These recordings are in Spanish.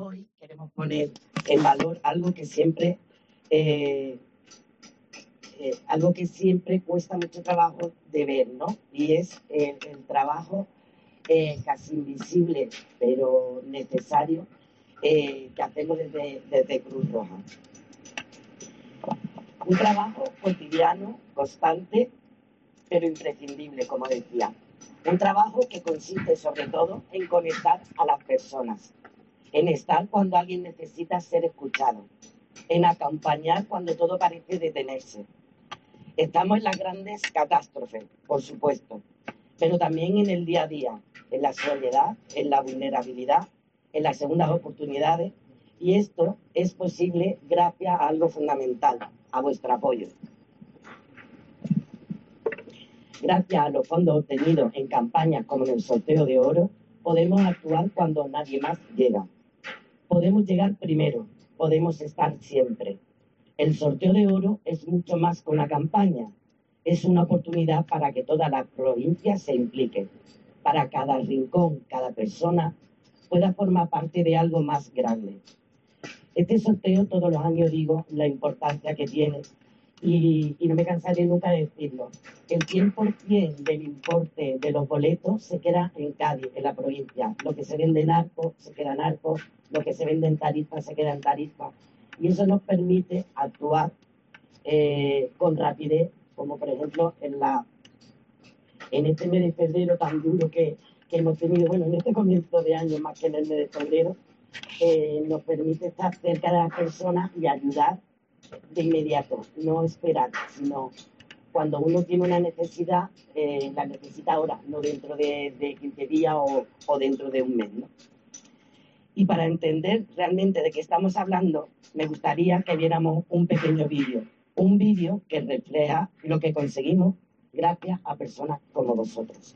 hoy queremos poner en valor eh, algo que siempre cuesta mucho trabajo de ver, ¿no? Y es el trabajo casi invisible, pero necesario, que hacemos desde Cruz Roja. Un trabajo cotidiano, constante, pero imprescindible, como decía. Un trabajo que consiste sobre todo en conectar a las personas, en estar cuando alguien necesita ser escuchado, en acompañar cuando todo parece detenerse. Estamos en las grandes catástrofes, por supuesto, pero también en el día a día, en la soledad, en la vulnerabilidad, en las segundas oportunidades, y esto es posible gracias a algo fundamental, a vuestro apoyo. Gracias a los fondos obtenidos en campañas como en el sorteo de oro, podemos actuar cuando nadie más llega. Podemos llegar primero, podemos estar siempre. El sorteo de oro es mucho más que una campaña. Es una oportunidad para que toda la provincia se implique, para cada rincón, cada persona pueda formar parte de algo más grande. Este sorteo todos los años digo la importancia que tiene y no me cansaré nunca de decirlo. El 100% del importe de los boletos se queda en Cádiz, en la provincia. Lo que se vende en Arcos se queda en Arcos, lo que se vende en Tarifa se queda en Tarifa. Y eso nos permite actuar con rapidez, como por ejemplo en este mes de febrero tan duro que hemos tenido, bueno, en este comienzo de año más que en el mes de febrero, nos permite estar cerca de las personas y ayudar de inmediato, no esperar, sino cuando uno tiene una necesidad, la necesita ahora, no dentro de 15 días o dentro de un mes, ¿no? Y para entender realmente de qué estamos hablando, me gustaría que viéramos un pequeño vídeo, un vídeo que refleja lo que conseguimos gracias a personas como vosotros.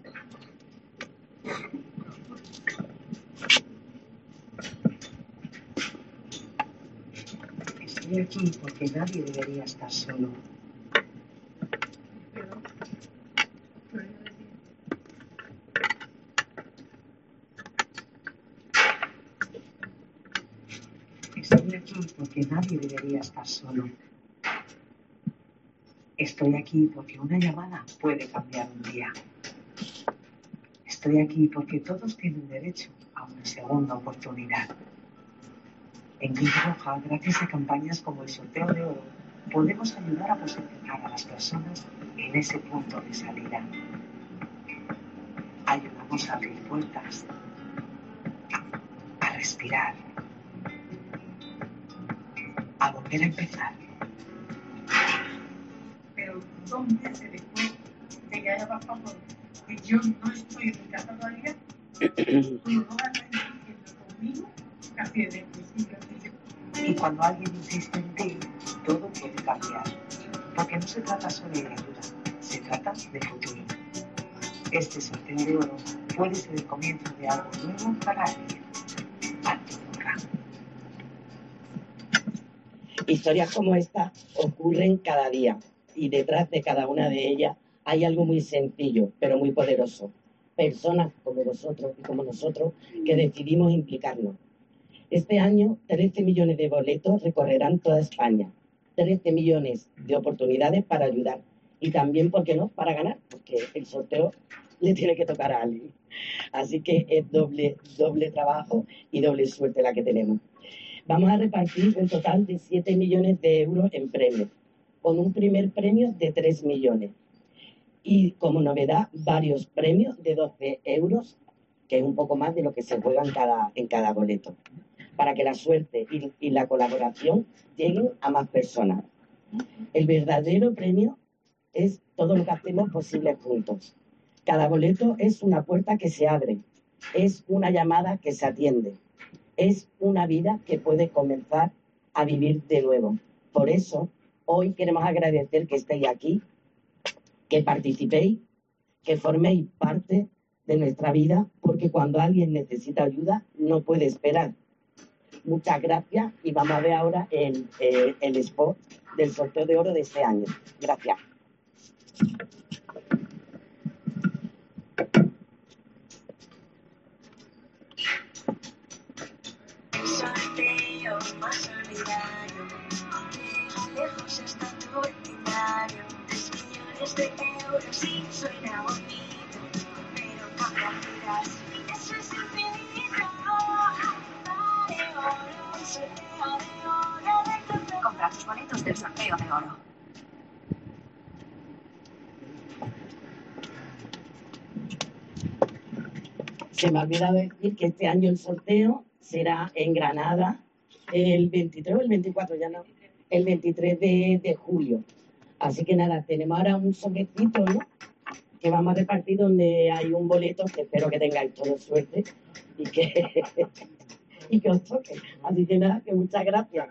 Estoy aquí porque nadie debería estar solo. Estoy aquí porque nadie debería estar solo. Estoy aquí porque una llamada puede cambiar un día. Estoy aquí porque todos tienen derecho a una segunda oportunidad. En Cruz Roja, gracias a campañas como el sorteo de oro, podemos ayudar a posicionar a las personas en ese punto de salida. Ayudamos a abrir puertas, a respirar, a volver a empezar. Pero 2 meses después de que haya pasado, que yo no estoy en mi casa todavía, tú no vas a estar insistiendo conmigo casi desde el principio. Y cuando alguien insiste en ti, todo puede cambiar. Porque no se trata solo de ayuda, se trata de futuro. Este sorteo de oro puede ser el comienzo de algo nuevo para alguien. Antonora. Historias como esta ocurren cada día y detrás de cada una de ellas hay algo muy sencillo, pero muy poderoso. Personas como vosotros y como nosotros que decidimos implicarnos. Este año, 13 millones de boletos recorrerán toda España. 13 millones de oportunidades para ayudar. Y también, ¿por qué no?, para ganar, porque el sorteo le tiene que tocar a alguien. Así que es doble trabajo y doble suerte la que tenemos. Vamos a repartir un total de 7 millones de euros en premios, con un primer premio de 3 millones. Y como novedad, varios premios de 12 euros, que es un poco más de lo que se juega en cada boleto, para que la suerte y la colaboración lleguen a más personas. El verdadero premio es todo lo que hacemos posible juntos. Cada boleto es una puerta que se abre, es una llamada que se atiende, es una vida que puede comenzar a vivir de nuevo. Por eso, hoy queremos agradecer que estéis aquí, que participéis, que forméis parte de nuestra vida, porque cuando alguien necesita ayuda, no puede esperar. Muchas gracias y vamos a ver ahora el spot del sorteo de oro de este año. Gracias. sorteo más solidario. Lejos está tu vecindario. 3 millones de euros y suena bonito, pero cambia vidas. Eso es infinito. Vale oro, un sorteo de oro de Cruz. Compra tus boletos del sorteo de oro. Se me ha olvidado decir que este año el sorteo será en Granada el 23 o el 24, ya no, el 23 de julio. Así que nada, tenemos ahora un sobrecito, ¿no? Que vamos a repartir donde hay un boleto, que espero que tengáis toda suerte y que, y que os toque. Así que nada, que muchas gracias.